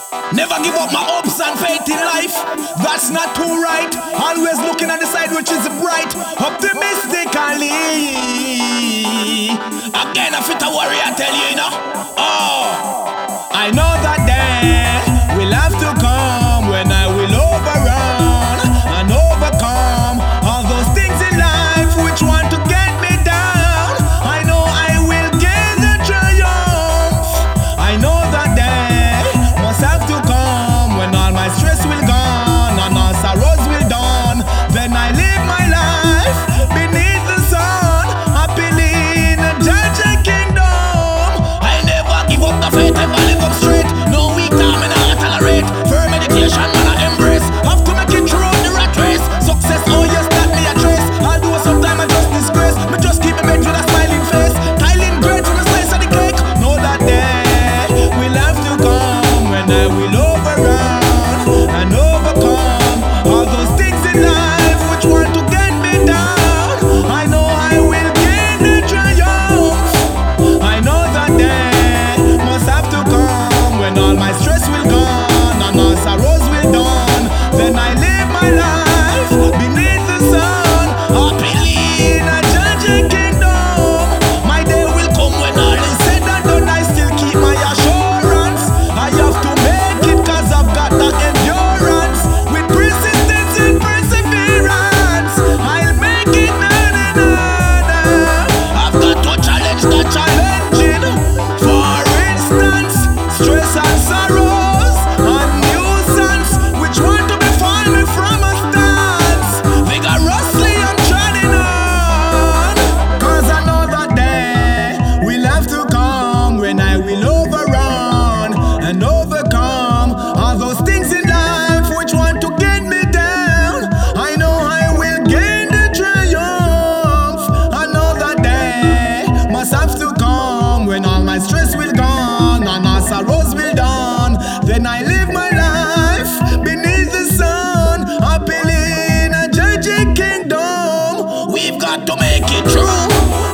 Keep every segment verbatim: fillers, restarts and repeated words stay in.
Never give up my hopes and faith in life. That's not too right. Always looking on the side which is bright. Optimistically. Again, I fit a worry, I tell you, you know. Oh, I know that day will have to come when I will overrun and overcome all those things in life which want to get me down. I know I will gain the triumph. I know that day must have to come when all my stress will gone and all sorrows will dawn. Then I live my life beneath the sun, happily in a judging kingdom. I never give up the faith, I live up straight. No weak time and I tolerate. Firm meditation, man, I embrace. Have to make it through the rat race. Success, oh yes, that me a trace. I'll do it sometime, I just disgrace. Me just keep me made with a smiling face. Tiling great from a slice of the cake. Know that day will have to come when I will overrun and overcome all those things in life which want to get me down. I know I will gain the triumph. I know that day must have to come when all my stress will gone and all sorrows will done. Then I live my life beneath the sun, happily in a judging kingdom. My day will come when all is said and done. I still keep my assurance. I have to make it cause I've got the endurance. With persistence and perseverance, I'll make it, na na na na. I've got to challenge the challenging. For instance, stress and sorrows and nuisance which want to befall me from a stance. Vigorously I'm treading on, cause I know that day will have to come when I will overrun and overcome all those things in life which want to get me down. I know I will gain the triumph. I know that day must have to come when all my stress will gone and all sorrows will done. Then I live my life beneath the sun, happily in a judging kingdom. We've got to make it true.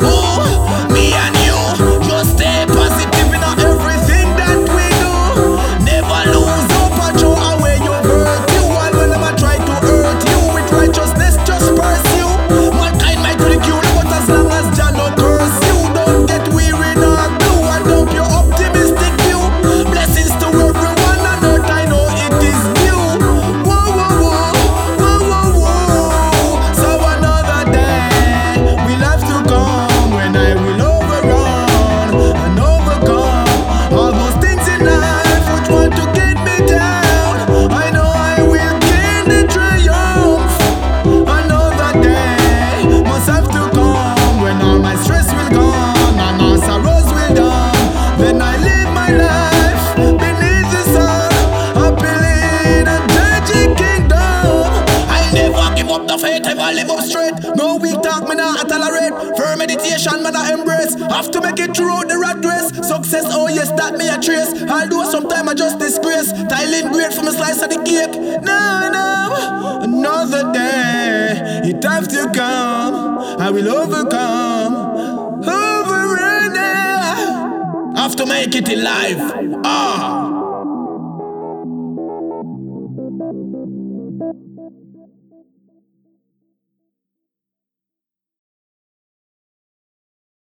Oh, me and you, just stay positive in everything that we do. Never lose hope or throw away your hurt. You all when them a try to hurt you with righteousness, just pursue. Mankind might ridicule, but as long as Jah no curse you, don't get weary nor blue and dump your optimistic view. Blessings to everyone on earth, I know it is new. Whoa, whoa, whoa, whoa, whoa, whoa. So another day will have to come when I will overrun and overcome all those things in life which want to get me down. I know I will gain the triumph. I know that day must have to come when all my stress will gone and all sorrows will done. Then I live my life beneath the sun, happily in a judging kingdom. I never give up the faith, ever live up straight. No weak talk, me not tolerate. Firm meditation, man I embrace. Have to make it through the rat race. Success, oh yes, that me a trace. I'll do it sometime, I just disgrace. Tiling great from a slice of the cake. No, no, another day it have to come. I will overcome, overrun. Have to make it in life. Ah.